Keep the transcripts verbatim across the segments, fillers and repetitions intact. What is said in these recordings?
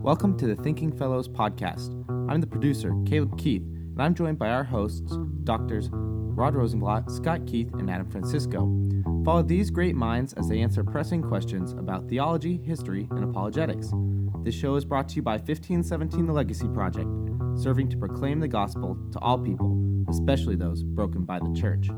Welcome to the Thinking Fellows podcast. I'm the producer, Caleb Keith, and I'm joined by our hosts, Doctors Rod Rosenblatt, Scott Keith, and Adam Francisco. Follow these great minds as they answer pressing questions about theology, history, and apologetics. This show is brought to you by fifteen seventeen The Legacy Project, serving to proclaim the gospel to all people, especially those broken by the church.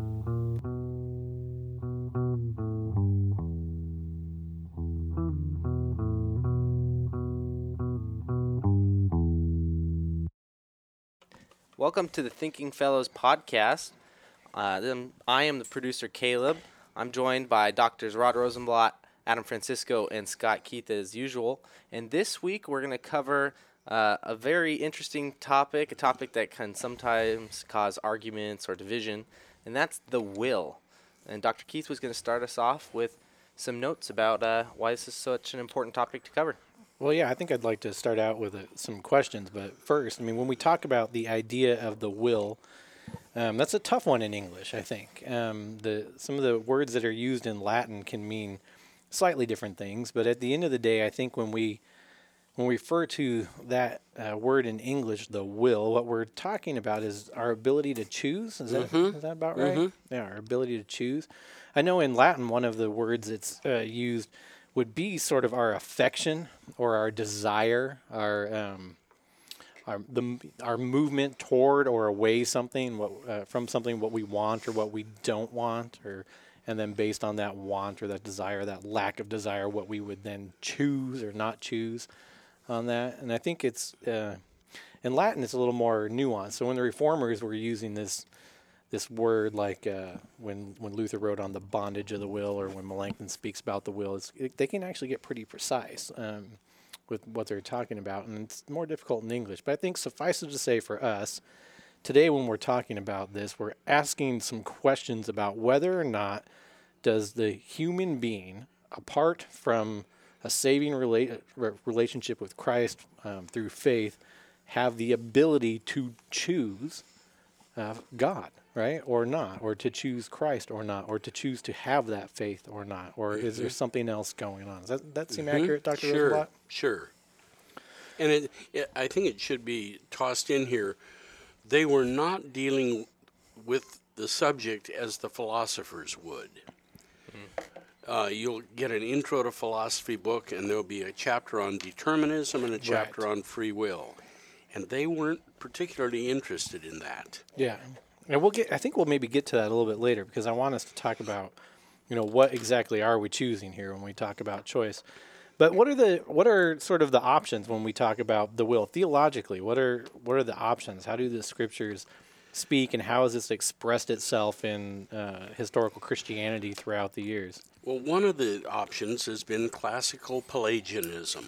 Welcome to the Thinking Fellows podcast. Uh, then I am the producer, Caleb. I'm joined by Doctors Rod Rosenblatt, Adam Francisco, and Scott Keith as usual. And this week we're going to cover uh, a very interesting topic, a topic that can sometimes cause arguments or division, and that's the will. And Doctor Keith was going to start us off with some notes about uh, why this is such an important topic to cover. Well, yeah, I think I'd like to start out with uh, some questions. But first, I mean, when we talk about the idea of the will, um, that's a tough one in English, I think. Um, the some of the words that are used in Latin can mean slightly different things. But at the end of the day, I think when we when we refer to that uh, word in English, the will, what we're talking about is our ability to choose. Is that Mm-hmm. is that about right? Mm-hmm. Yeah, our ability to choose. I know in Latin, one of the words that's uh, used would be sort of our affection or our desire, our um, our the our movement toward or away something, what uh, from something, what we want or what we don't want, or and then based on that want or that desire, that lack of desire, what we would then choose or not choose on that. And I think it's uh, in Latin, it's a little more nuanced. So when the Reformers were using this. This word, like uh, when when Luther wrote on the bondage of the will, or when Melanchthon speaks about the will, it's, it, they can actually get pretty precise um, with what they're talking about, and it's more difficult in English. But I think suffice it to say for us, today when we're talking about this, we're asking some questions about whether or not does the human being, apart from a saving rela- relationship with Christ um, through faith, have the ability to choose uh, God. Right, or not, or to choose Christ or not, or to choose to have that faith or not, or mm-hmm. is there something else going on? Does that, that seem mm-hmm. accurate, Doctor Sure, Rosenblatt? sure. And it, it, I think it should be tossed in here. They were not dealing with the subject as the philosophers would. Mm. Uh, you'll get an intro to philosophy book, and there'll be a chapter on determinism and a chapter right. on free will. And they weren't particularly interested in that. Yeah. And we'll get. I think we'll maybe get to that a little bit later, because I want us to talk about, you know, what exactly are we choosing here when we talk about choice. But what are the what are sort of the options when we talk about the will theologically? What are what are the options? How do the scriptures speak, and how has this expressed itself in uh, historical Christianity throughout the years? Well, one of the options has been classical Pelagianism.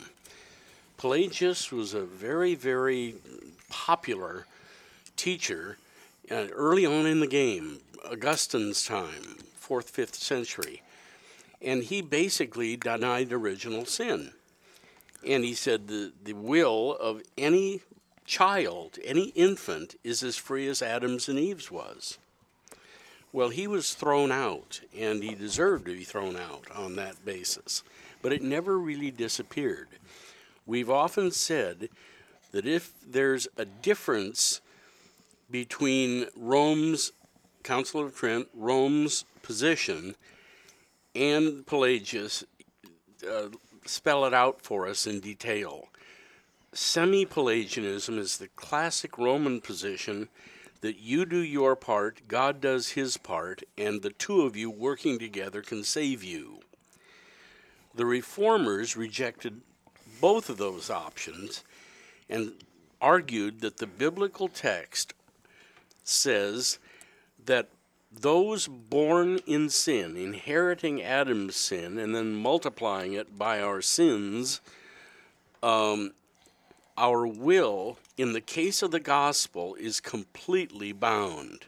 Pelagius was a very, very popular teacher. Uh, early on in the game, Augustine's time, fourth, fifth century, and he basically denied original sin. And he said the, the will of any child, any infant, is as free as Adam's and Eve's was. Well, he was thrown out, and he deserved to be thrown out on that basis. But it never really disappeared. We've often said that if there's a difference between Rome's, Council of Trent, Rome's position, and Pelagius, uh, spell it out for us in detail. Semi-Pelagianism is the classic Roman position that you do your part, God does his part, and the two of you working together can save you. The Reformers rejected both of those options and argued that the biblical text says that those born in sin, inheriting Adam's sin and then multiplying it by our sins, um, our will, in the case of the gospel, is completely bound.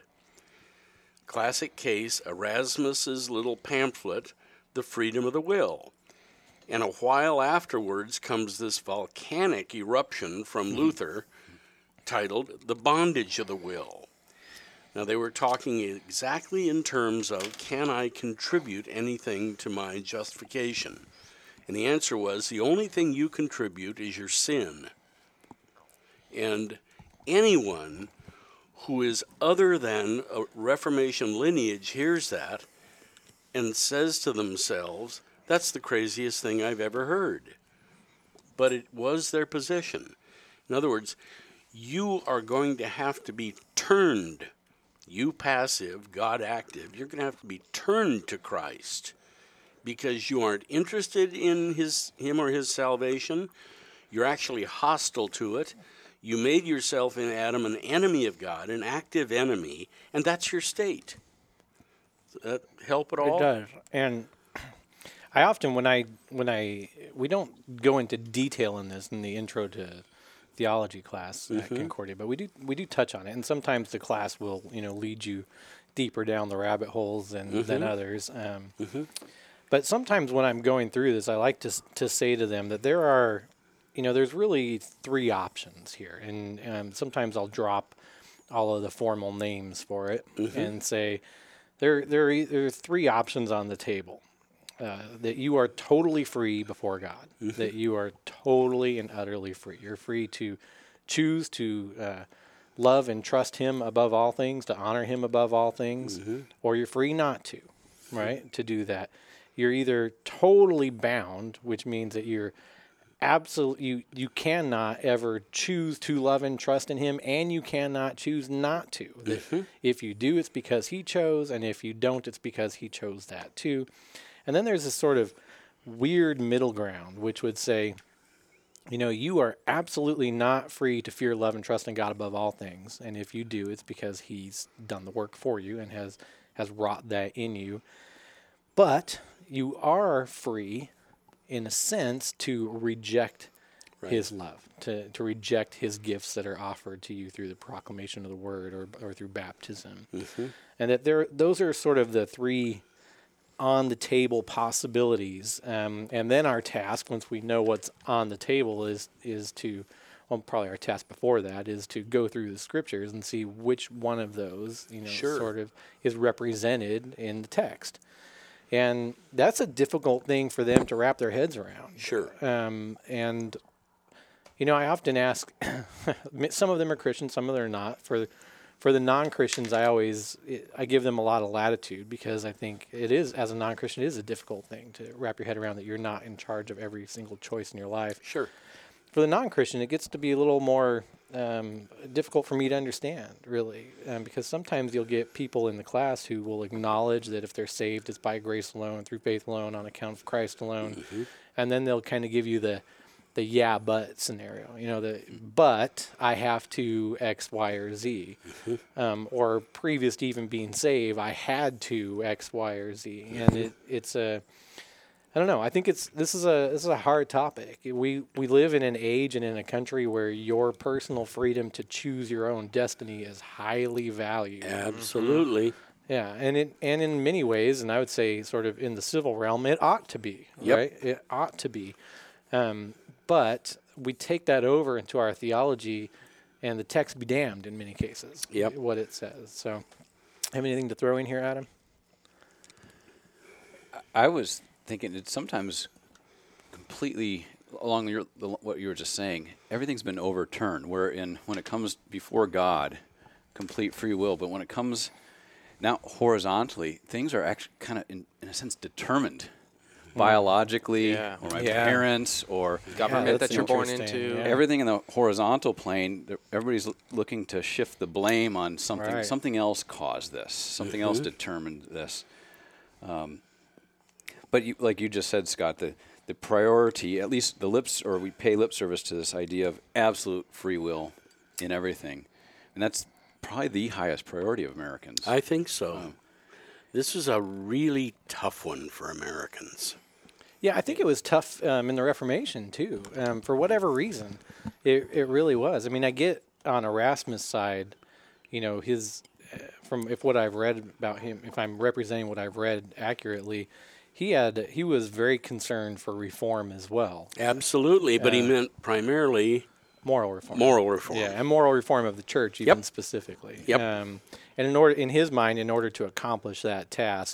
Classic case, Erasmus's little pamphlet, The Freedom of the Will. And a while afterwards comes this volcanic eruption from mm-hmm. Luther titled The Bondage of the Will. Now, they were talking exactly in terms of, can I contribute anything to my justification? And the answer was, the only thing you contribute is your sin. And anyone who is other than a Reformation lineage hears that and says to themselves, that's the craziest thing I've ever heard. But it was their position. In other words, you are going to have to be turned, you passive, God active, you're going to have to be turned to Christ because you aren't interested in his, him or his salvation. You're actually hostile to it. You made yourself in Adam an enemy of God, an active enemy, and that's your state. Does that help at all? It does. And I often, when I, when I, we don't go into detail in this in the intro to theology class at Mm-hmm. Concordia, but we do, we do touch on it. And sometimes the class will, you know, lead you deeper down the rabbit holes than, Mm-hmm. than others. Um, Mm-hmm. But sometimes when I'm going through this, I like to, s- to say to them that there are, you know, there's really three options here. And um, sometimes I'll drop all of the formal names for it Mm-hmm. and say, there, there, are- there are three options on the table. Uh, that you are totally free before God, Mm-hmm. that you are totally and utterly free. You're free to choose to uh, love and trust Him above all things, to honor Him above all things, Mm-hmm. or you're free not to, right, to do that. You're either totally bound, which means that you're absolute, you, you cannot ever choose to love and trust in Him, and you cannot choose not to. That if you do, it's because He chose, and if you don't, it's because He chose that too. And then there's this sort of weird middle ground, which would say, you know, you are absolutely not free to fear, love, and trust in God above all things. And if you do, it's because He's done the work for you and has, has wrought that in you. But you are free, in a sense, to reject Right. His love, to, to reject His gifts that are offered to you through the proclamation of the Word or, or through baptism. Mm-hmm. And that there, those are sort of the three on the table possibilities, um, and then our task, once we know what's on the table, is is to, well, probably our task before that is to go through the scriptures and see which one of those, you know, Sure. sort of is represented in the text, and that's a difficult thing for them to wrap their heads around. Sure. Um, and you know, I often ask, some of them are Christians, some of them are not. For For the non-Christians, I always I give them a lot of latitude because I think it is, as a non-Christian, it is a difficult thing to wrap your head around that you're not in charge of every single choice in your life. Sure. For the non-Christian, it gets to be a little more um, difficult for me to understand, really, um, because sometimes you'll get people in the class who will acknowledge that if they're saved, it's by grace alone, through faith alone, on account of Christ alone, Mm-hmm. and then they'll kind of give you the the yeah but scenario, you know, the but I have to X, Y, or Z, um, or previous to even being saved, I had to X, Y, or Z, and it it's a I don't know. I think it's this is a this is a hard topic. We we live in an age and in a country where your personal freedom to choose your own destiny is highly valued. Absolutely. Yeah, and it and in many ways, and I would say sort of in the civil realm, it ought to be, Yep. right? It ought to be. Um, but we take that over into our theology, and the text be damned in many cases. Yep. What it says. So, have anything to throw in here, Adam? I was thinking it's sometimes completely along your, the, what you were just saying. Everything's been overturned. Where in when it comes before God, complete free will, but when it comes now horizontally, things are actually kind of in, in a sense determined biologically, Yeah. or my Yeah. parents, or Government that's that you're born interesting, into. yeah. everything in the horizontal plane. th- Everybody's l- looking to shift the blame on something. Right. Something else caused this. Something else determined this. Um, but you, like you just said, Scott, the the priority, at least the lips, or we pay lip service to this idea of absolute free will in everything, and that's probably the highest priority of Americans. I think so. This is a really tough one for Americans. Yeah, I think it was tough um, in the Reformation too. Um, for whatever reason, it it really was. I mean, I get on Erasmus' side, you know, his uh, from if what I've read about him, if I'm representing what I've read accurately, he had he was very concerned for reform as well, Absolutely, but he Uh, meant primarily moral reform. moral reform. Yeah, and moral reform of the church, even Yep. specifically. Yep. Um, and in order, in his mind, in order to accomplish that task,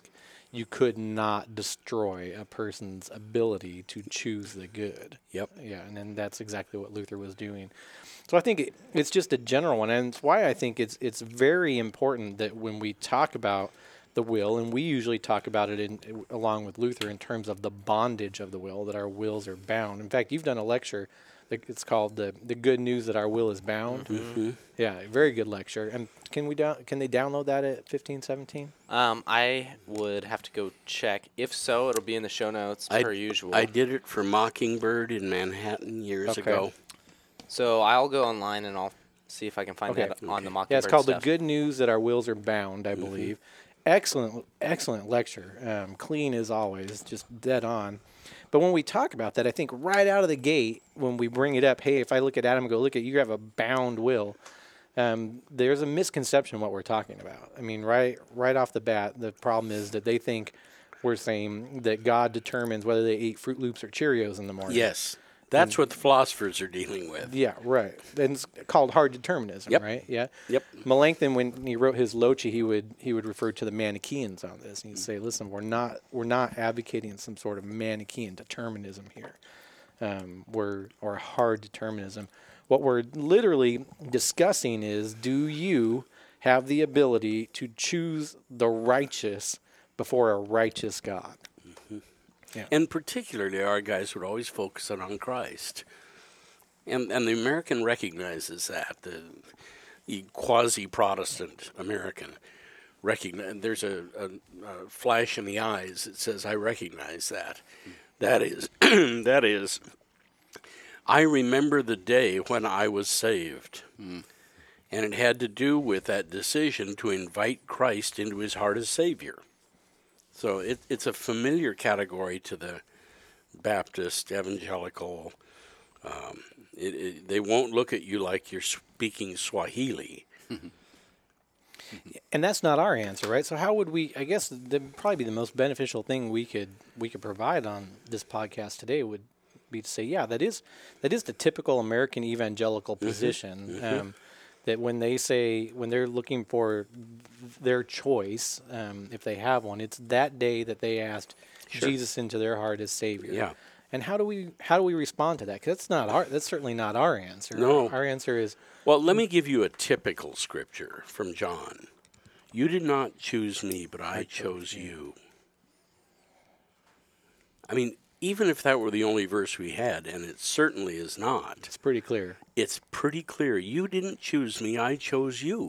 you could not destroy a person's ability to choose the good. Yep. Yeah, and then that's exactly what Luther was doing. So I think it, it's just a general one, and it's why I think it's it's very important that when we talk about the will, and we usually talk about it in, along with Luther in terms of the bondage of the will, that our wills are bound. In fact, you've done a lecture. It's called the the good news that our will is bound. Mm-hmm. Yeah, very good lecture. And can we down can they download that at fifteen seventeen? Um, I would have to go check. If so, it'll be in the show notes I, per usual. I did it for Mockingbird in Manhattan years Okay. ago. So I'll go online and I'll see if I can find Okay. that on the Mockingbird Yeah, it's called stuff. the good news that our wills are bound, I believe. Excellent, excellent lecture. Um, clean as always, just dead on. But when we talk about that, I think right out of the gate, when we bring it up, hey, if I look at Adam and go, look at you have a bound will, um, there's a misconception of what we're talking about. I mean, right, right off the bat, the problem is that they think we're saying that God determines whether they eat Fruit Loops or Cheerios in the morning. Yes. That's what the philosophers are dealing with. Yeah, right. And it's called hard determinism, Yep. right? Yeah. Yep. Melanchthon, when he wrote his Loci, he would he would refer to the Manichaeans on this, and he'd say, "Listen, we're not we're not advocating some sort of Manichaean determinism here, um, we're or hard determinism. What we're literally discussing is, do you have the ability to choose the righteous before a righteous God?" And particularly, our guys would always focus it on Christ. And and the American recognizes that. The, the quasi-Protestant American recognize. There's a, a, a flash in the eyes that says, I recognize that. That is, that is, I remember the day when I was saved. Mm. And it had to do with that decision to invite Christ into his heart as Savior. So it, it's a familiar category to the Baptist, evangelical. Um, it, it, they won't look at you like you're speaking Swahili. And that's not our answer, right? So how would we? I guess the probably be the most beneficial thing we could we could provide on this podcast today would be to say, yeah, that is that is the typical American evangelical position. Mm-hmm. Um, that when they say when they're looking for their choice, um, if they have one, it's that day that they asked Sure. Jesus into their heart as Savior. Yeah. And how do we how do we respond to that? Because that's not our that's certainly not our answer. No. Our answer is Well, let me give you a typical scripture from John. You did not choose me, but I, I chose you. you. I mean, even if that were the only verse we had, and it certainly is not, it's pretty clear. It's pretty clear. You didn't choose me, I chose you.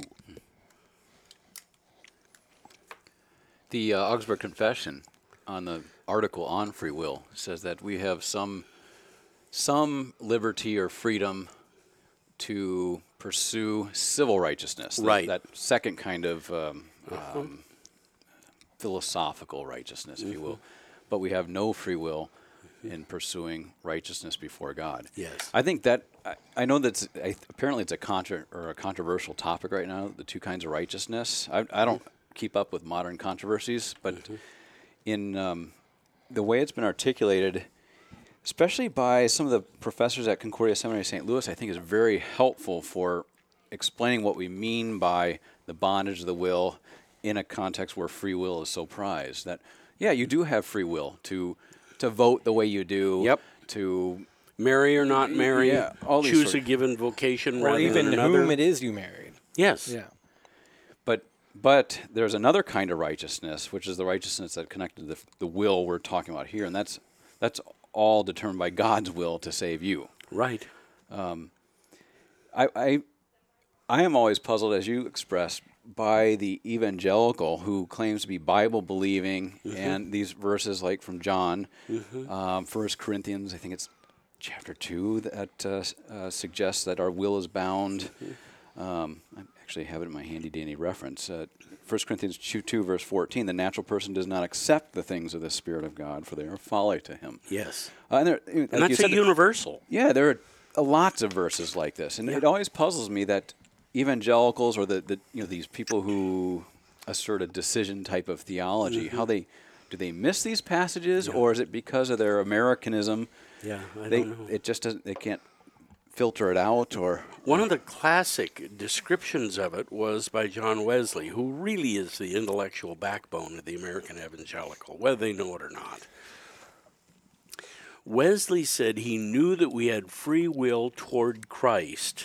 The uh, Augsburg Confession, on the article on free will, says that we have some some liberty or freedom to pursue civil righteousness. That- Right. That, second kind of um, um, philosophical righteousness, if you will. But we have no free will in pursuing righteousness before God. Yes. I think that I, I know that apparently it's a contra or a controversial topic right now. The two kinds of righteousness. I, I don't keep up with modern controversies, but Mm-hmm. in um, the way it's been articulated, especially by some of the professors at Concordia Seminary Saint Louis, I think is very helpful for explaining what we mean by the bondage of the will in a context where free will is so prized. That yeah, you do have free will to to vote the way you do. Yep. To Marry or not marry, Yeah, all these choose sort a of- given vocation Or rather even than another. whom it is you married. Yes. Yeah. But but there's another kind of righteousness, which is the righteousness that connected to the, the will we're talking about here, and that's that's all determined by God's will to save you. Right. I, I, I am always puzzled, as you expressed, by the evangelical who claims to be Bible believing, and these verses like from John, um, First Corinthians, I think it's chapter two, that uh, s- uh, suggests that our will is bound. Um, I actually have it in my handy dandy reference. Uh, First Corinthians two, two, verse fourteen, the natural person does not accept the things of the Spirit of God, for they are folly to him. Yes. Uh, and there, And like you that's a said, universal. yeah, there are uh, lots of verses like this, and it always puzzles me that evangelicals or the, the you know these people who assert a decision type of theology, how they do they miss these passages, or is it because of their Americanism? Yeah, I they don't know. it just doesn't they can't filter it out, or One of the classic descriptions of it was by John Wesley, who really is the intellectual backbone of the American evangelical, whether they know it or not. Wesley said he knew that we had free will toward Christ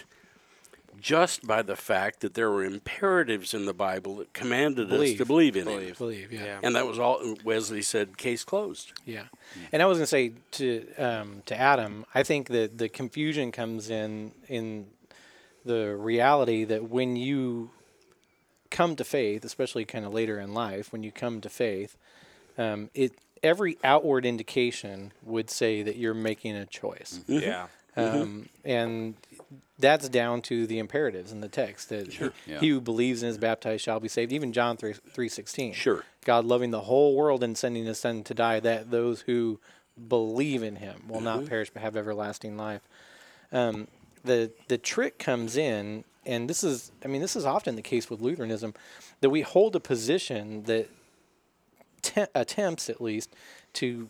just by the fact that there were imperatives in the Bible that commanded us Believe. to believe in Believe. him. Believe, yeah. Yeah. And that was all Wesley said, case closed. Yeah, and I was gonna say to um, to Adam, I think that the confusion comes in in the reality that when you come to faith, especially kind of later in life, when you come to faith, um, it every outward indication would say that you're making a choice, Yeah. um, and that's down to the imperatives in the text that he, Yeah. he who believes and is baptized shall be saved. Even John three three sixteen. Sure. God loving the whole world and sending His Son to die, that those who believe in Him will not perish but have everlasting life. Um, the the trick comes in, and this is, I mean, this is often the case with Lutheranism, that we hold a position that te- attempts, at least, to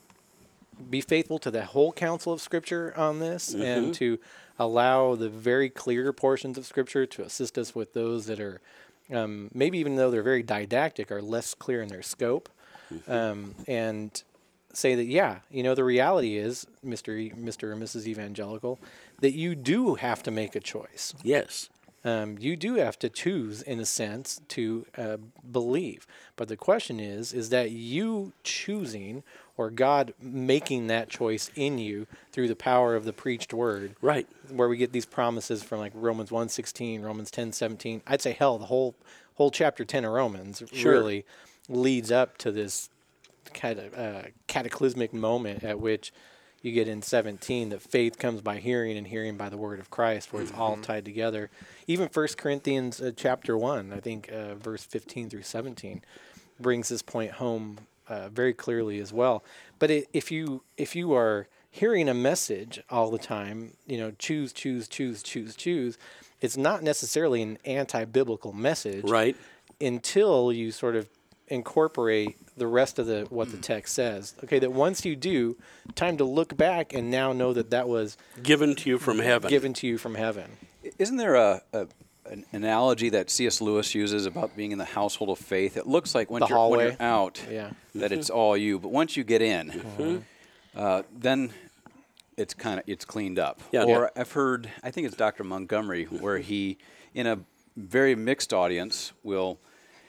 be faithful to the whole counsel of Scripture on this, and to allow the very clear portions of Scripture to assist us with those that are, um, maybe even though they're very didactic, are less clear in their scope, um, and say that, yeah, you know, the reality is, Mister E- Mister or Missus Evangelical, that you do have to make a choice. Yes. Um, you do have to choose, in a sense, to uh, believe. But the question is, is that you choosing or God making that choice in you through the power of the preached word, Right. where we get these promises from like Romans one sixteen, Romans ten seventeen. I'd say, hell, the whole whole chapter ten of Romans Sure. really leads up to this kind of uh, cataclysmic moment at which you get in seventeen that faith comes by hearing and hearing by the word of Christ, where it's all tied together. Even First Corinthians uh, chapter one, I think uh, verse fifteen through seventeen, brings this point home uh, very clearly as well. But it, if you if you are hearing a message all the time, you know, choose, choose, choose, choose, choose, it's not necessarily an anti-biblical message, Right. until you sort of incorporate the rest of the what the text says. Okay, that once you do, time to look back and now know that that was Given to you from heaven. given to you from heaven. isn't there a, a an analogy that C S Lewis uses about being in the household of faith? It looks like when, The you're, when hallway. you're out, Yeah. that it's all you, but once you get in, uh, then it's kind of it's cleaned up. Yeah. Or I've heard, I think it's Doctor Montgomery, where he, in a very mixed audience, will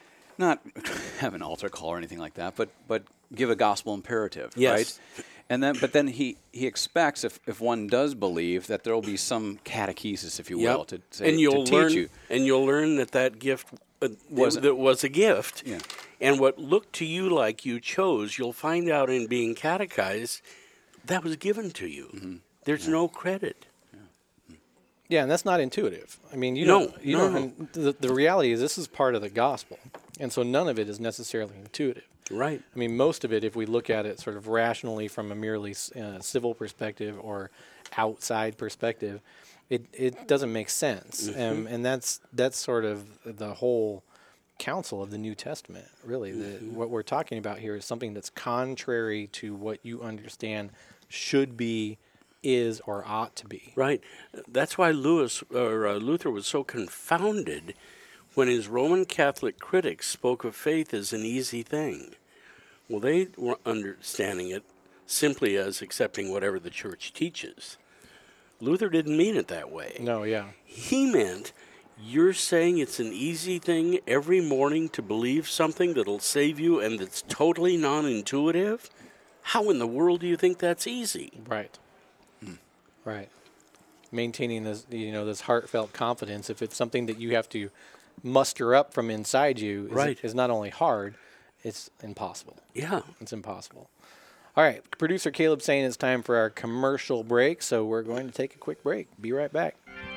not have an altar call or anything like that, but but give a gospel imperative, Yes. right? And then, but then he, he expects if, if one does believe that there will be some catechesis, if you will, Yep. to say, and you'll to learn, teach you. and you'll learn that that gift uh, Was- that was a gift. Yeah. And what looked to you like you chose, you'll find out in being catechized, that was given to you. Mm-hmm. There's no credit. Yeah, and that's not intuitive. I mean, you No, don't, you no, don't, no. and the, the reality is this is part of the gospel. And so none of it is necessarily intuitive. Right. I mean, most of it, if we look at it sort of rationally from a merely uh, civil perspective or outside perspective, it, it doesn't make sense. Um, and that's that's sort of the whole counsel of the New Testament, really. The, what we're talking about here is something that's contrary to what you understand should be, is, or ought to be. Right. That's why Lewis or uh, Luther was so confounded when his Roman Catholic critics spoke of faith as an easy thing. Well, they were understanding it simply as accepting whatever the church teaches. Luther didn't mean it that way. No, yeah. He meant you're saying it's an easy thing every morning to believe something that'll save you and that's totally non-intuitive? How in the world do you think that's easy? Right. Right. Maintaining this, you know, this heartfelt confidence, if it's something that you have to muster up from inside you, is, Right. is not only hard, it's impossible. Yeah. It's impossible. All right. Producer Caleb saying it's time for our commercial break, so we're going to take a quick break. Be right back.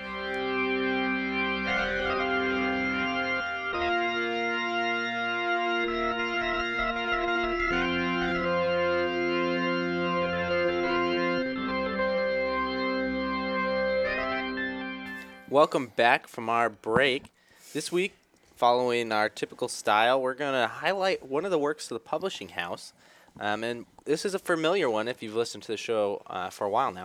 Welcome back from our break. This week, following our typical style, we're going to highlight one of the works of the publishing house. Um, and this is a familiar one if you've listened to the show uh, for a while now.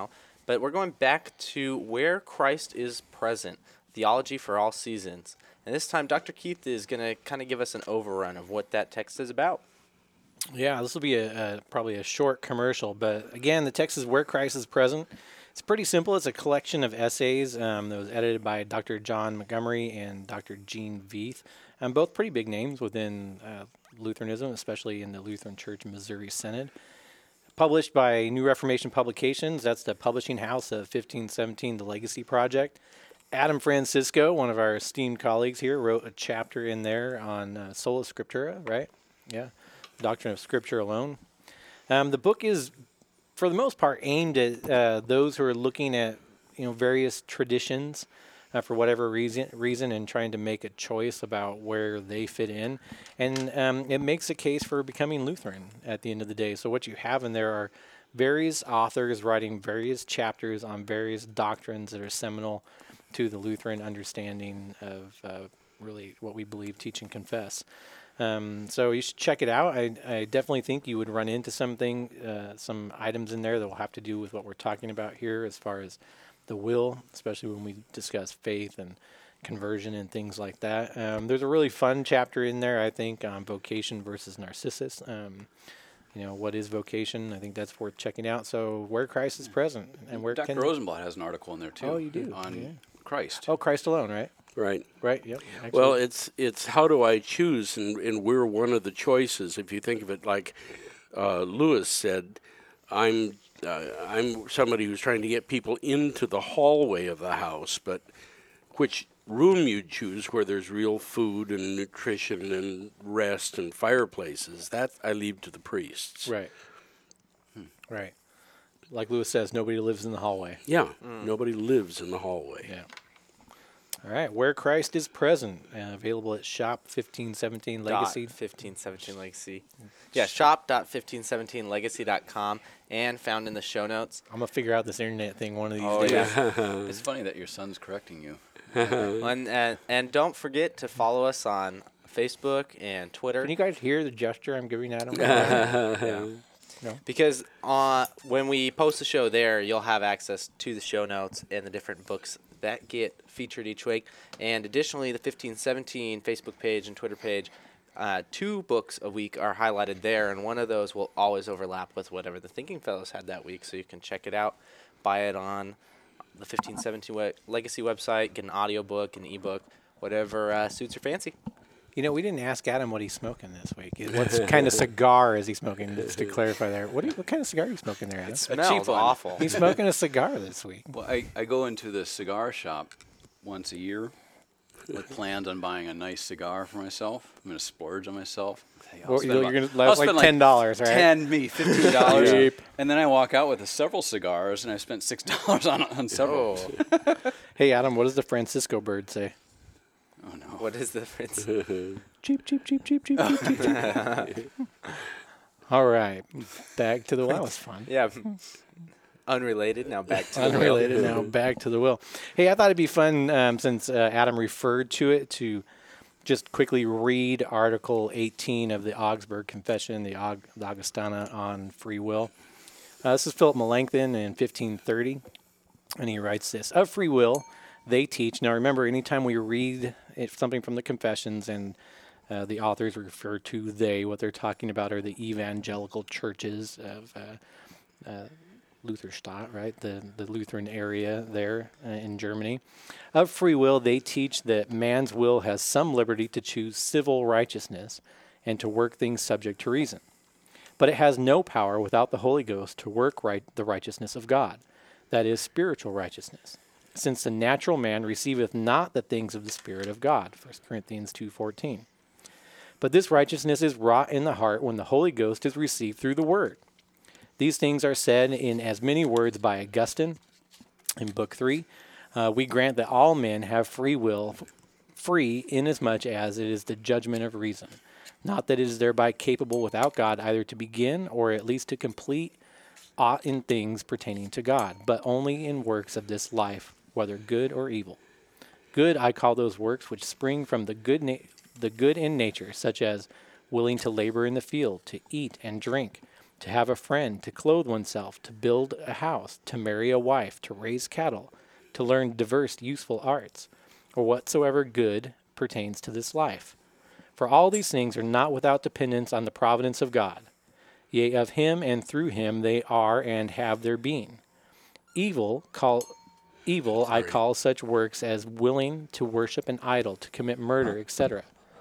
But we're going back to Where Christ is Present, Theology for All Seasons. And this time, Doctor Keith is going to kind of give us an overrun of what that text is about. Yeah, this will be a, a probably a short commercial, but again, the text is Where Christ is Present. It's pretty simple. It's a collection of essays um, that was edited by Doctor John Montgomery and Doctor Gene Veith, um, both pretty big names within uh, Lutheranism, especially in the Lutheran Church Missouri Synod. Published by New Reformation Publications, that's the publishing house of fifteen seventeen, The Legacy Project. Adam Francisco, one of our esteemed colleagues here, wrote a chapter in there on uh, Sola Scriptura, right? Yeah, Doctrine of Scripture alone. Um, the book is, for the most part, aimed at uh, those who are looking at, you know, various traditions uh, for whatever reason, reason, and trying to make a choice about where they fit in. And um, it makes a case for becoming Lutheran at the end of the day. So what you have in there are various authors writing various chapters on various doctrines that are seminal to the Lutheran understanding of uh, really what we believe, teach, and confess. Um, so you should check it out. I, I definitely think you would run into something, uh, some items in there that will have to do with what we're talking about here as far as the will, especially when we discuss faith and conversion and things like that. Um, there's a really fun chapter in there, I think, on vocation versus narcissus. Um, you know, what is vocation? I think that's worth checking out. So Where Christ is Present. And where Doctor can Rosenblatt has an article in there, too. Oh, you do? On Yeah. Christ. Oh, Christ alone, right? Right. Right, yep. Well, Actually. it's it's how do I choose, and, and we're one of the choices. If you think of it like uh, Lewis said, I'm uh, I'm somebody who's trying to get people into the hallway of the house, but which room you choose, where there's real food and nutrition and rest and fireplaces, that I leave to the priests. Right. Right. Like Lewis says, nobody lives in the hallway. Yeah, nobody lives in the hallway. Yeah. All right. Where Christ is Present, uh, available at Shop fifteen seventeen Legacy. Dot fifteen seventeen Legacy. Yeah, shop dot fifteen seventeen legacy dot com and found in the show notes. I'm gonna figure out this internet thing one of these Oh, days. yeah. It's funny that your son's correcting you. and, and, and don't forget to follow us on Facebook and Twitter. Can you guys hear the gesture I'm giving at him? Yeah. No? Because uh, when we post the show there, you'll have access to the show notes and the different books that get featured each week. And additionally, the fifteen seventeen Facebook page and Twitter page, uh, two books a week are highlighted there, and one of those will always overlap with whatever the Thinking Fellows had that week, so you can check it out, buy it on the fifteen seventeen we- Legacy website, get an audiobook, an ebook, whatever uh, suits your fancy. You know, we didn't ask Adam what he's smoking this week. What kind of cigar is he smoking? Just to clarify there, what, do you, what kind of cigar are you smoking there, Adam? It smells one. awful. He's smoking a cigar this week. Well, I, I go into the cigar shop once a year with plans on buying a nice cigar for myself. I'm going to splurge on myself. Hey, I'll Well, spend you're about- gonna- I'll that's like spend ten dollars, right? ten, maybe fifteen dollars. Cheap. And then I walk out with several cigars, and I spent six dollars on, on several. Oh, Hey, Adam, what does the Francisco bird say? Oh, no. what is the difference? Cheap, cheap, cheap, cheap, cheap, cheap, cheap, cheap. All right, back to the well. That was fun. Yeah. Unrelated. Now back to the will. Unrelated now, back to the will. Hey, I thought it'd be fun um, since uh, Adam referred to it to just quickly read Article eighteen of the Augsburg Confession, the, Aug- the Augustana on free will. Uh, this is Philip Melanchthon in fifteen thirty, and he writes this: Of free will, they teach. Now, remember, anytime we read it, something from the Confessions and uh, the authors refer to they, what they're talking about are the evangelical churches of uh, uh, Lutherstadt, right? The, the Lutheran area there uh, in Germany. Of free will, they teach that man's will has some liberty to choose civil righteousness and to work things subject to reason. But it has no power without the Holy Ghost to work right the righteousness of God, that is, spiritual righteousness, since the natural man receiveth not the things of the Spirit of God, First Corinthians two fourteen. But this righteousness is wrought in the heart when the Holy Ghost is received through the Word. These things are said in as many words by Augustine in Book three. Uh, we grant that all men have free will, free inasmuch as it is the judgment of reason, not that it is thereby capable without God either to begin or at least to complete aught in things pertaining to God, but only in works of this life, whether good or evil. Good I call those works which spring from the good na- the good in nature, such as willing to labor in the field, to eat and drink, to have a friend, to clothe oneself, to build a house, to marry a wife, to raise cattle, to learn diverse useful arts, or whatsoever good pertains to this life. For all these things are not without dependence on the providence of God. Yea, of him and through him they are and have their being. Evil call evil I call such works as willing to worship an idol, to commit murder, et cetera.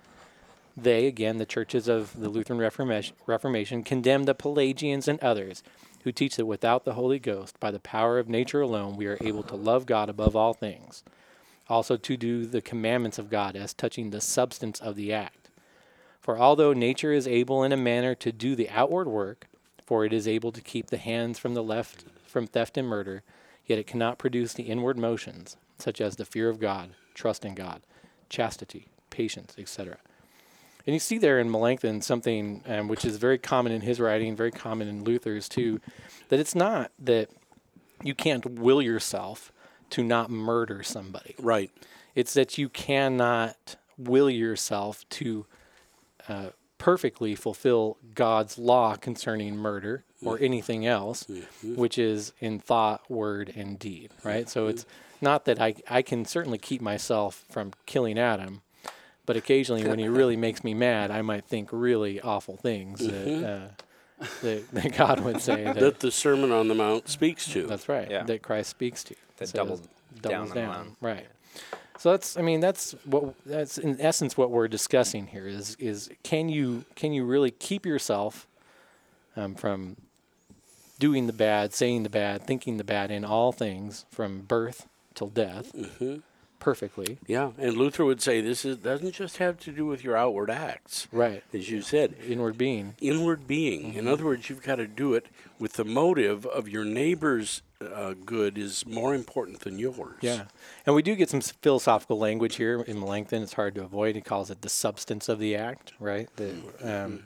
They, again, the churches of the Lutheran Reformation, Reformation, condemn the Pelagians and others who teach that without the Holy Ghost, by the power of nature alone, we are able to love God above all things, also to do the commandments of God as touching the substance of the act. For although nature is able in a manner to do the outward work, for it is able to keep the hands from the left from theft and murder, yet it cannot produce the inward motions, such as the fear of God, trust in God, chastity, patience, et cetera. And you see there in Melanchthon something um, which is very common in his writing, very common in Luther's too, that it's not that you can't will yourself to not murder somebody. Right. It's that you cannot will yourself to uh, perfectly fulfill God's law concerning murder or anything else, mm-hmm. which is in thought, word, and deed, right? So it's not that I, I can certainly keep myself from killing Adam, but occasionally when he really makes me mad, I might think really awful things mm-hmm. that, uh, that, that God would say. That, that the Sermon on the Mount speaks to. That's right, yeah. that Christ speaks to. That so doubles, doubles down, down. on Right. So that's, I mean, that's what, that's in essence what we're discussing here is, is can you, can you really keep yourself um, from doing the bad, saying the bad, thinking the bad in all things from birth till death mm-hmm. perfectly. Yeah, and Luther would say this is, doesn't just have to do with your outward acts. Right. As you said. Inward being. Inward being. Mm-hmm. In other words, you've got to do it with the motive of your neighbor's uh, good is more important than yours. Yeah. And we do get some philosophical language here in Melanchthon. It's hard to avoid. He calls it the substance of the act, right? The, um, mm-hmm.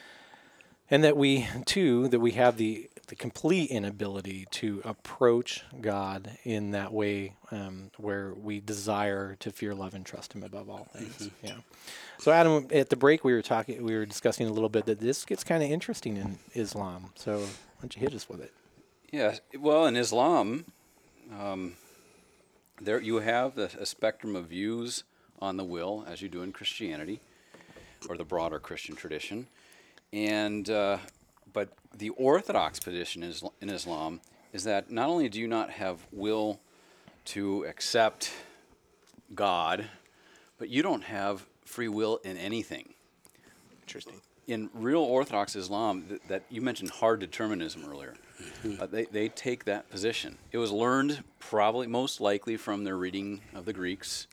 And that we, too, that we have the the complete inability to approach God in that way um, where we desire to fear, love, and trust him above all things. Mm-hmm. Yeah. So, Adam, at the break we were talking, we were discussing a little bit that this gets kind of interesting in Islam. So, why don't you hit us with it? Yeah. Well, in Islam, um, there you have a, a spectrum of views on the will, as you do in Christianity, or the broader Christian tradition, and uh, but the orthodox position is, in Islam is that not only do you not have will to accept God, but you don't have free will in anything. Interesting. In real Orthodox Islam, th- that you mentioned hard determinism earlier, mm-hmm. uh, they, they take that position. It was learned probably most likely from their reading of the Greeks.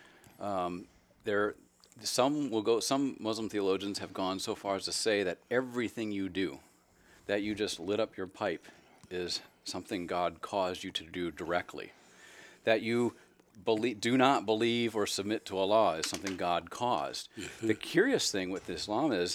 Um, there, some will go. Some Muslim theologians have gone so far as to say that everything you do, that you just lit up your pipe, is something God caused you to do directly. That you believe, do not believe or submit to Allah is something God caused. Mm-hmm. The curious thing with Islam is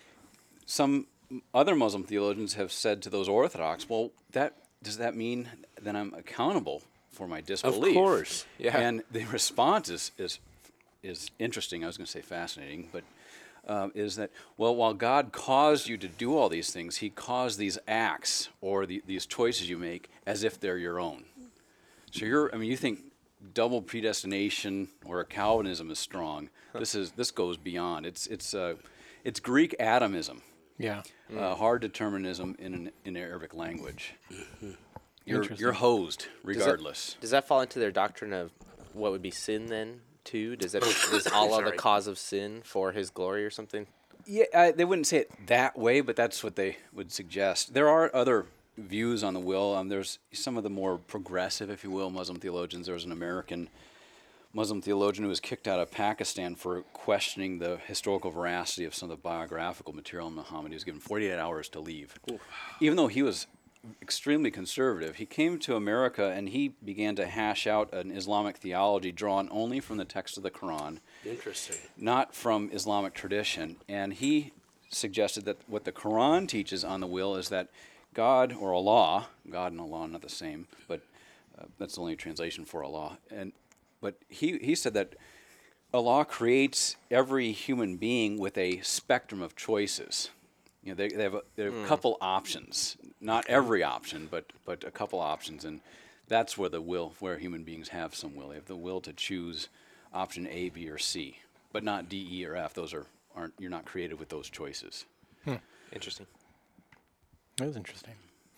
some other Muslim theologians have said to those Orthodox, well, that does that mean that I'm accountable for my disbelief? Of course. Yeah. And the response is is, is interesting. I was going to say fascinating, but Uh, is that, well, while God caused you to do all these things, he caused these acts or the, these choices you make as if they're your own. So you're, I mean, you think double predestination or a Calvinism is strong. This is this goes beyond. It's it's uh, it's Greek atomism. Yeah. Uh, hard determinism in an, in Arabic language. You're you're hosed regardless. Does that, does that fall into their doctrine of what would be sin then? Too? Does that is Allah the cause of sin for his glory or something? Yeah, uh, they wouldn't say it that way, but that's what they would suggest. There are other views on the will. Um, there's some of the more progressive, if you will, Muslim theologians. There was an American Muslim theologian who was kicked out of Pakistan for questioning the historical veracity of some of the biographical material on Muhammad. He was given forty-eight hours to leave. Ooh. Even though he was extremely conservative, he came to America and he began to hash out an Islamic theology drawn only from the text of the Quran. Interesting. Not from Islamic tradition. And he suggested that what the Quran teaches on the will is that God, or Allah, God and Allah are not the same, but uh, that's the only translation for Allah. And but he, he said that Allah creates every human being with a spectrum of choices. You know, they, they have a, they have a couple options, not every option, but but a couple options, and that's where the will, where human beings have some will. They have the will to choose option A, B, or C, but not D, E, or F. Those are aren't you're not created with those choices. Interesting. That was interesting.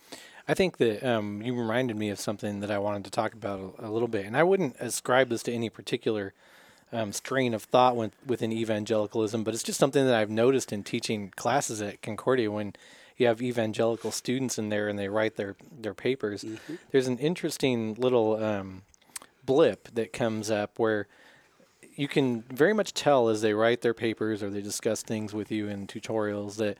I think that um, you reminded me of something that I wanted to talk about a, a little bit, and I wouldn't ascribe this to any particular um, strain of thought with, within evangelicalism, but it's just something that I've noticed in teaching classes at Concordia when you have evangelical students in there and they write their, their papers. Mm-hmm. There's an interesting little um, blip that comes up where you can very much tell as they write their papers or they discuss things with you in tutorials that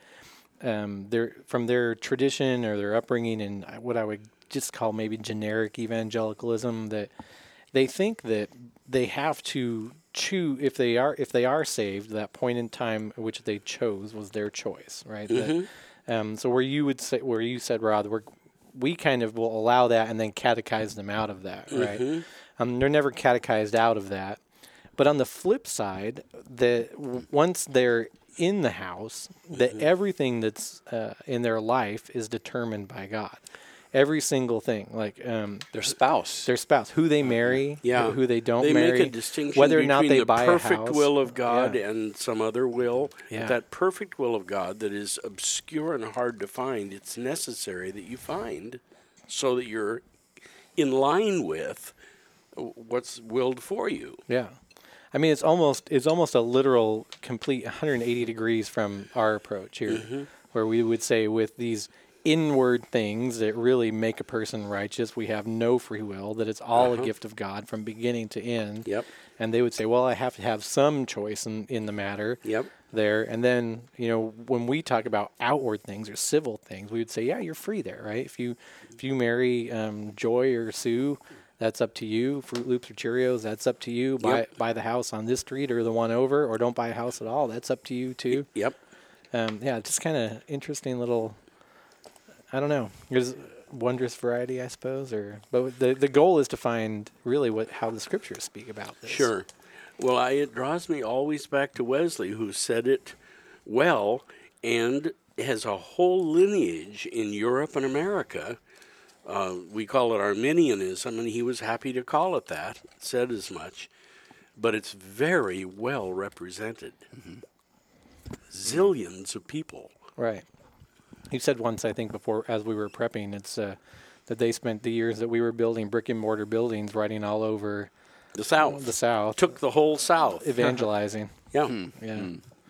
um, they're from their tradition or their upbringing in what I would just call maybe generic evangelicalism, that they think that they have to choose if they are if they are saved. That point in time which they chose was their choice, right? Mm-hmm. That, um, so where you would say, where you said, Rod, we're, we kind of will allow that and then catechize them out of that, right? Mm-hmm. Um, they're never catechized out of that. But on the flip side, that w- once they're in the house, that Mm-hmm. everything that's uh, in their life is determined by God. Every single thing, like um, Their spouse. their spouse, who they marry, Yeah. who, who they don't they marry, make a distinction whether or between not they the buy perfect a house. will of God Yeah. and some other will. Yeah. That perfect will of God that is obscure and hard to find, it's necessary that you find so that you're in line with what's willed for you. Yeah. I mean, it's almost it's almost a literal, complete one hundred eighty degrees from our approach here, Mm-hmm. where we would say with these inward things that really make a person righteous, we have no free will, that it's all Uh-huh. a gift of God from beginning to end. Yep. And they would say, well, I have to have some choice in, in the matter Yep. there. And then, you know, when we talk about outward things or civil things, we would say, yeah, you're free there, right? If you if you marry um, Joy or Sue, that's up to you. Fruit Loops or Cheerios, that's up to you. Buy Yep. buy the house on this street or the one over, or don't buy a house at all. That's up to you too. Yep. Um, yeah, just kind of interesting little. I don't know. There's wondrous variety, I suppose, or but the the goal is to find really what how the scriptures speak about this. Sure. Well, I, it draws me always back to Wesley, who said it well and has a whole lineage in Europe and America. Uh, we call it Arminianism, and he was happy to call it that, said as much. But it's very well represented. Zillions of people. Right. You said once, I think, before as we were prepping, it's uh, that they spent the years that we were building brick and mortar buildings, writing all over The South. the South, Took the whole South. evangelizing. Yeah. Yeah.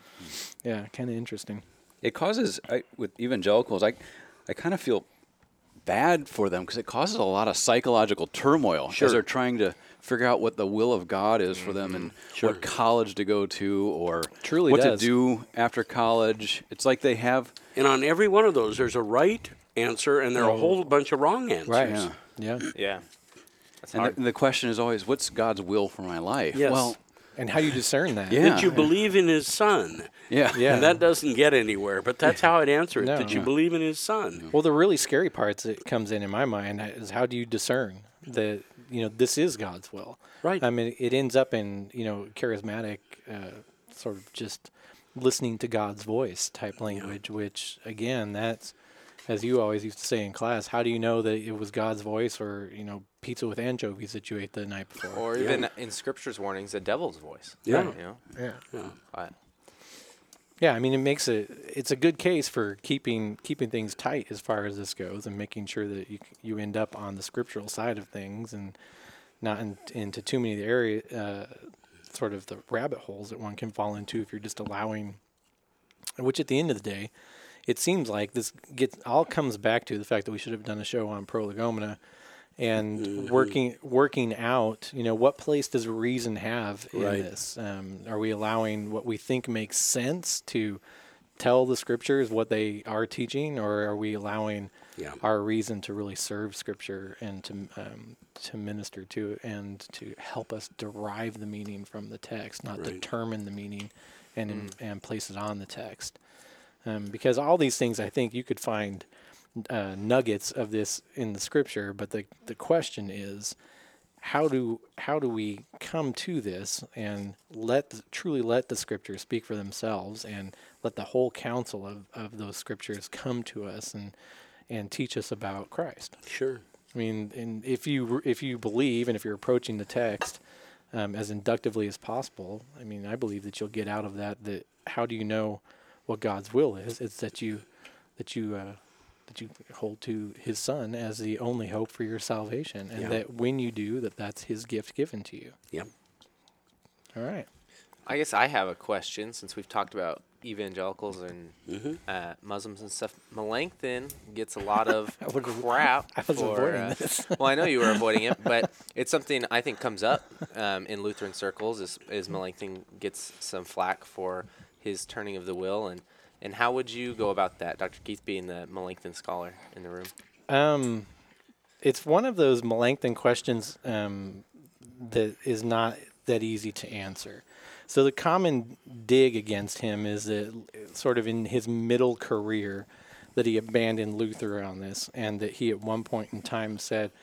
Yeah, kind of interesting. It causes I, with evangelicals. I I kind of feel bad for them because it causes a lot of psychological turmoil Sure. as they're trying to figure out what the will of God is for them and Sure. what college to go to or Truly what does. to do after college. It's like they have And on every one of those, there's a right answer, and there are a whole bunch of wrong answers. Right. yeah. Yeah. Yeah. That's And hard. the, and the question is always, what's God's will for my life? Yes. Well, And how you discern that. Yeah. Did you believe in his son? yeah. Yeah. And that doesn't get anywhere, but that's how it answers. No. Did you Yeah. believe in his son? Well, the really scary parts that comes in in my mind is how do you discern that, you know, this is God's will? Right. I mean, it ends up in, you know, charismatic uh, sort of just listening to God's voice type language, which, again, that's, as you always used to say in class, how do you know that it was God's voice or, you know, pizza with anchovies that you ate the night before? Or even in Scripture's warnings, the devil's voice. Yeah. You know? Yeah. Yeah. But Yeah, I mean, it makes a it's a good case for keeping keeping things tight as far as this goes, and making sure that you you end up on the scriptural side of things, and not in, into too many of the area uh, sort of the rabbit holes that one can fall into if you're just allowing. Which at the end of the day, it seems like this gets all comes back to the fact that we should have done a show on prolegomena. And Mm-hmm. working working out, you know, what place does reason have in Right. this? Um, are we allowing what we think makes sense to tell the scriptures what they are teaching, or are we allowing Yeah. our reason to really serve scripture and to um, to minister to it and to help us derive the meaning from the text, not Right. determine the meaning and in, and place it on the text? Um, because all these things, I think you could find uh, nuggets of this in the scripture, but the the question is, how do how do we come to this and let the, truly let the scriptures speak for themselves and let the whole counsel of, of those scriptures come to us and and teach us about Christ. Sure. I mean, and if you if you believe and if you're approaching the text um, as inductively as possible, I mean, I believe that you'll get out of that that how do you know what God's will is? It's that you that you uh, that you hold to His Son as the only hope for your salvation, and Yeah. that when you do, that that's His gift given to you. Yep. All right. I guess I have a question since we've talked about evangelicals and Mm-hmm. uh, Muslims and stuff. Melanchthon gets a lot of I would- crap. I was for, avoiding uh, this. well, I know you were avoiding it, but it's something I think comes up um, in Lutheran circles. Is, is Melanchthon gets some flack for his turning of the will, and and how would you go about that, Doctor Keith, being the Melanchthon scholar in the room? Um, it's one of those Melanchthon questions um, that is not that easy to answer. So the common dig against him is that sort of in his middle career that he abandoned Luther on this, and that he at one point in time said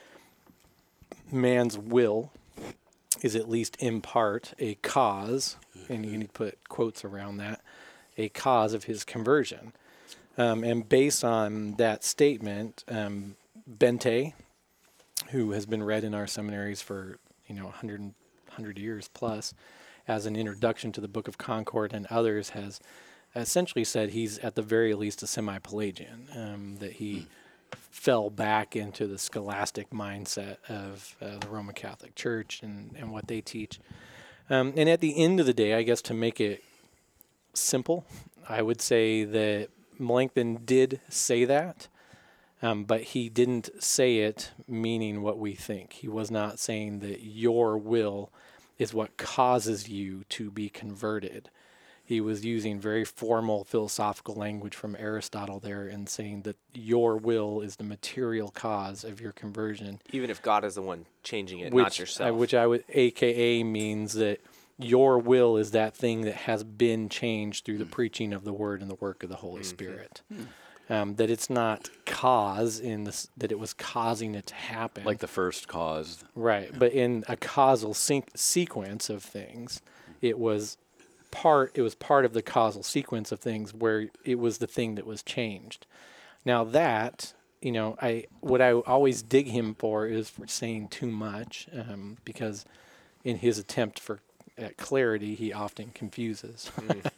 man's will is at least in part a cause, and you need to put quotes around that, a cause of his conversion. Um, and based on that statement, um, Bente, who has been read in our seminaries for you know one hundred, one hundred years plus, as an introduction to the Book of Concord, and others, has essentially said he's at the very least a semi-Pelagian, um, that he fell back into the scholastic mindset of uh, the Roman Catholic Church and, and what they teach. Um, and at the end of the day, I guess to make it simple, I would say that Melanchthon did say that, um, but he didn't say it meaning what we think. He was not saying that your will is what causes you to be converted. He was using very formal philosophical language from Aristotle there and saying that your will is the material cause of your conversion. Even if God is the one changing it, Which, not yourself. Uh, which I would, A K A means that your will is that thing that has been changed through the preaching of the Word and the work of the Holy Mm-hmm. Spirit. Um, that it's not cause in this, that it was causing it to happen. Like the first cause. Right, but in a causal sync- sequence of things, it was part. It was part of the causal sequence of things where it was the thing that was changed. Now that you know, I what I always dig him for is for saying too much, um, because in his attempt for uh, clarity, he often confuses,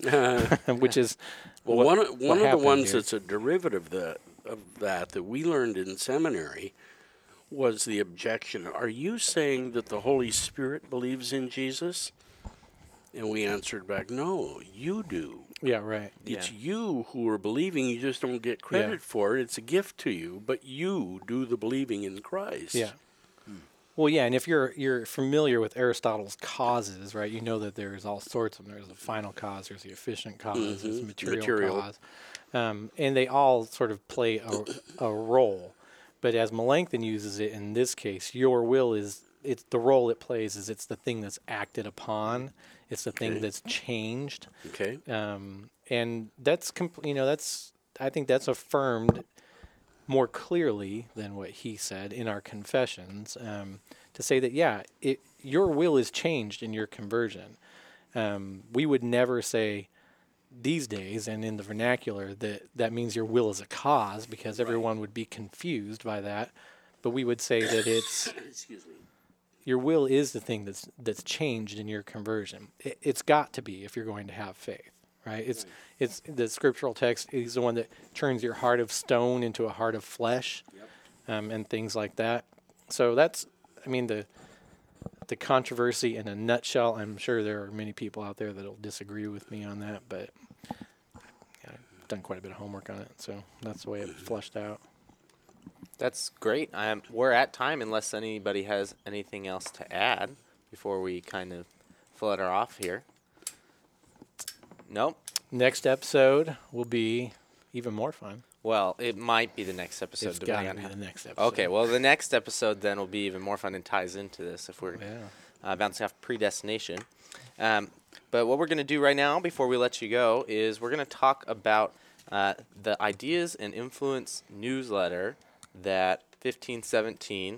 which is Well, what, one of, what one of the happened ones here. that's a derivative that, of that that we learned in seminary was the objection. Are you saying that the Holy Spirit believes in Jesus? And we answered back, no, you do. Yeah, right. It's Yeah. you who are believing. You just don't get credit Yeah. for it. It's a gift to you, but you do the believing in Christ. Yeah. Well, yeah, and if you're you're familiar with Aristotle's causes, right? You know that there's all sorts of them. There's a final cause, there's the efficient cause, there's a Mhm. material, Material. cause, um, and they all sort of play a, a role. But as Melanchthon uses it in this case, your will is it's the role it plays is it's the thing that's acted upon, it's the thing Okay. that's changed, Okay. um, and that's compl- you know that's I think that's affirmed more clearly than what he said in our confessions, um, to say that, yeah, it, your will is changed in your conversion. Um, we would never say these days and in the vernacular that that means your will is a cause, because everyone would be confused by that. But we would say that it's Excuse me. your will is the thing that's that's changed in your conversion. It, it's got to be if you're going to have faith, right? It's it's the scriptural text is the one that turns your heart of stone into a heart of flesh, um, and things like that. So that's, I mean, the the controversy in a nutshell. I'm sure there are many people out there that'll disagree with me on that, but yeah, I've done quite a bit of homework on it, so that's the way it's fleshed out. That's great. Um, we're at time unless anybody has anything else to add before we kind of flutter off here. Nope. Next episode will be even more fun. Well, it might be the next episode. It's depending got to on be how- the next episode. Okay, well, the next episode then will be even more fun and ties into this if we're Yeah. uh, bouncing off predestination. Um, but what we're going to do right now before we let you go is we're going to talk about uh, the Ideas and Influence newsletter that fifteen seventeen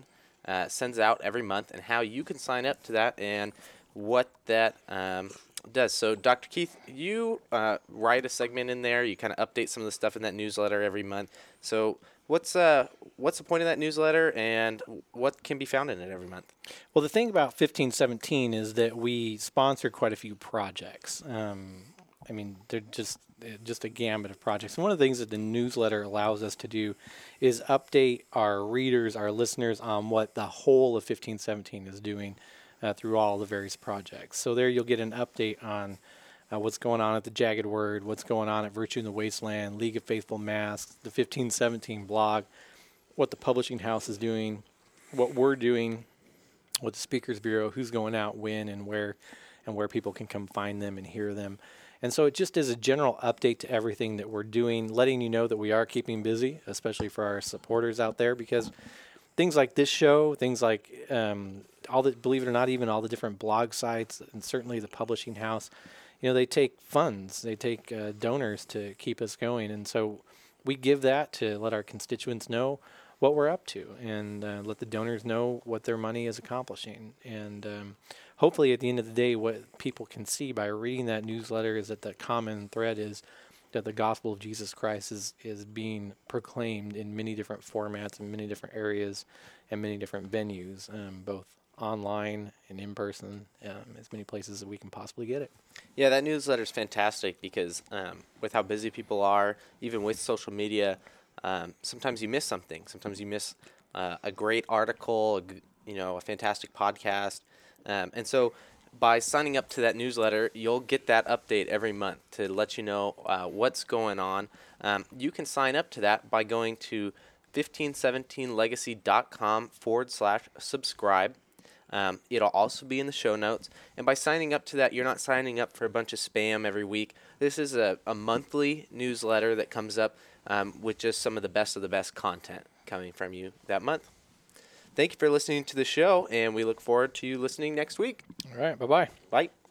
uh, sends out every month, and how you can sign up to that and what that um, does. So, Doctor Keith, you uh, write a segment in there. You kind of update some of the stuff in that newsletter every month. So, what's uh what's the point of that newsletter, and what can be found in it every month? Well, the thing about fifteen seventeen is that we sponsor quite a few projects. Um, I mean, they're just just a gambit of projects. And one of the things that the newsletter allows us to do is update our readers, our listeners, on what the whole of fifteen seventeen is doing uh, through all the various projects. So there you'll get an update on uh, what's going on at the Jagged Word, what's going on at Virtue in the Wasteland, League of Faithful Masks, the fifteen seventeen blog, what the publishing house is doing, what we're doing, what the Speakers Bureau, who's going out, when, and where, and where people can come find them and hear them. And so it just is a general update to everything that we're doing, letting you know that we are keeping busy, especially for our supporters out there, because things like this show, things like um, all the, believe it or not, even all the different blog sites, and certainly the publishing house, you know, they take funds, they take uh, donors to keep us going. And so we give that to let our constituents know what we're up to, and uh, let the donors know what their money is accomplishing. And um, hopefully at the end of the day, what people can see by reading that newsletter is that the common thread is that the gospel of Jesus Christ is, is being proclaimed in many different formats and many different areas and many different venues, um, both online and in person, um, as many places that we can possibly get it. Yeah, that newsletter is fantastic because um, with how busy people are, even with social media, um, sometimes you miss something. Sometimes you miss uh, a great article, a g- you know, a fantastic podcast. Um, and so by signing up to that newsletter, you'll get that update every month to let you know uh, what's going on. Um, you can sign up to that by going to fifteen seventeen legacy dot com forward slash subscribe. Um, it'll also be in the show notes. And by signing up to that, you're not signing up for a bunch of spam every week. This is a, a monthly newsletter that comes up um, with just some of the best of the best content coming from you that month. Thank you for listening to the show, and we look forward to you listening next week. All right, bye-bye. Bye.